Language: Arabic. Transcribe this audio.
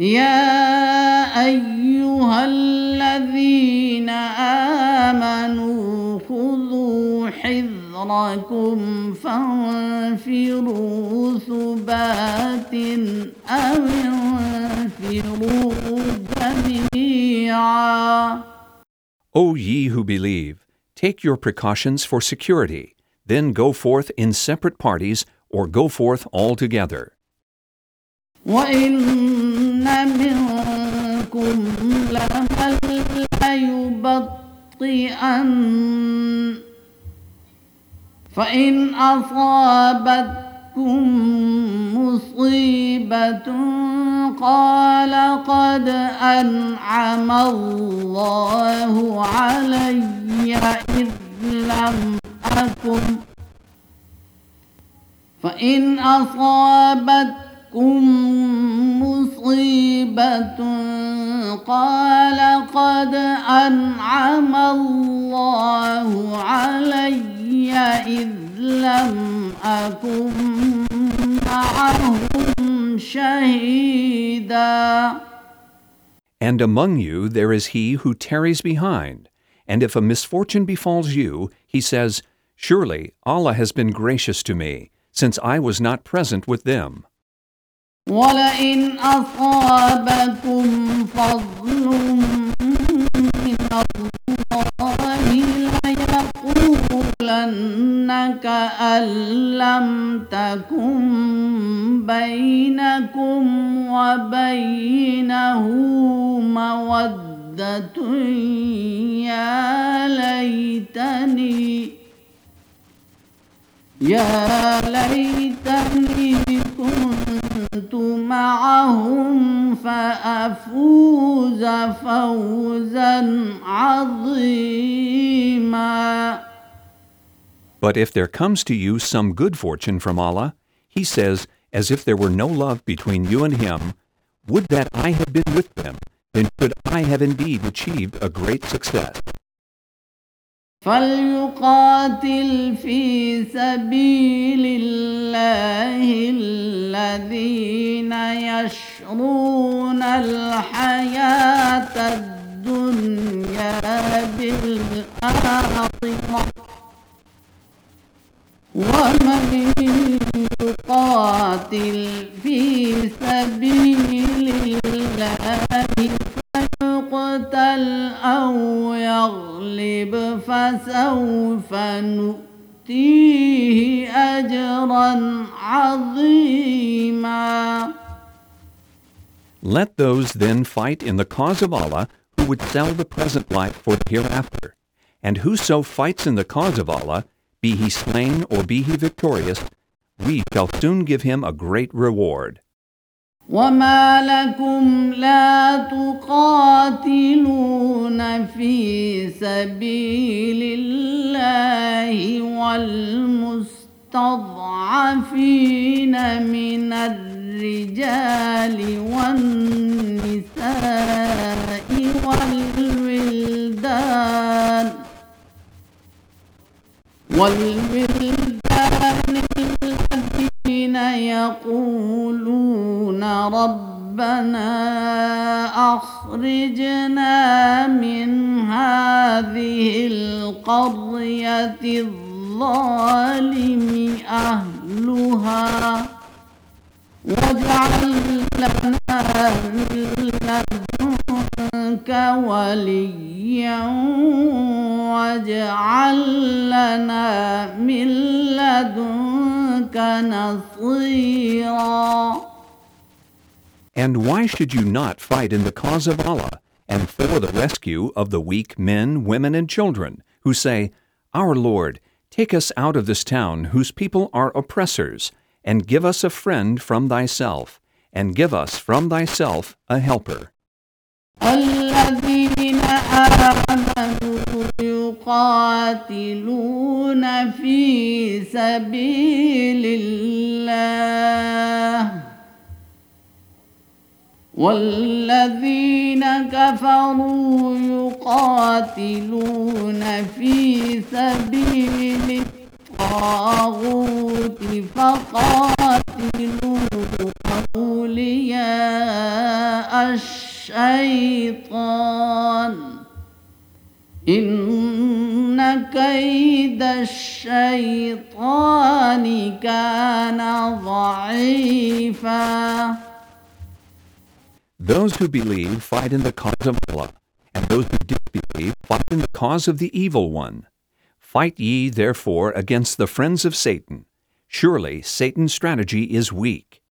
يا أيها الذين آمنوا خذوا حذركم فانفروا ثبات أو انفروا جميعا. O ye who believe, take your precautions for security, then go forth in separate parties or go forth all together. وإن منكم لمن ليبطئن فإن أصابتكم مصيبة قال قد أنعم الله علي إذ لم أكن فإن أصابتكم مصيبة قال قد أنعم الله علي إذ لم أكن معهم شهيدا. And among you there is he who tarries behind, and if a misfortune befalls you, he says, Surely Allah has been gracious to me, since I was not present with them. وَلَئِنْ أَصَابَكُمْ فَضْلٌ مِّنَ اللَّهِ لَيَقُولَنَّ كَأَن لَّمْ تَكُن بَيْنَكُمْ وَبَيْنَهُ مَوَدَّةٌ يا ليتني كنت معهم فأفوز فوزا عظيما. But if there comes to you some good fortune from Allah, he says, as if there were no love between you and him, would that I had been with them, then could I have indeed achieved a great success. فليقاتل في سبيل الله الذين يشرون الحياة الدنيا بالآخرة ومن يقاتل في سبيل الله فيقتل أو يغلب فسوف نؤتيه أجرا عظيما. Let those then fight in the cause of Allah who would sell the present life for the hereafter. And whoso fights in the cause of Allah, be he slain or be he victorious, we shall soon give him a great reward. وما لكم لا تقاتلون في سبيل الله والمستضعفين من الرجال والنساء والولدان الذين يقولون ربنا أخرجنا من هذه القرية الظالم أهلها واجعل لنا من لدنك وليا واجعل لنا من لدنك نصيرا. And why should you not fight in the cause of Allah and for the rescue of the weak men, women, and children who say, Our Lord, take us out of this town whose people are oppressors, and give us a friend from thyself, and give us from thyself a helper. الذين آمنوا يقاتلون في سبيل الله والذين كفروا يقاتلون في سبيل الطاغوت فقاتلوا أولياء الشيطان إن كيد الشيطان كان ضعيفا. Those who believe fight in the cause of Allah, and those who disbelieve fight in the cause of the evil one. Fight ye therefore against the friends of Satan. Surely Satan's strategy is weak.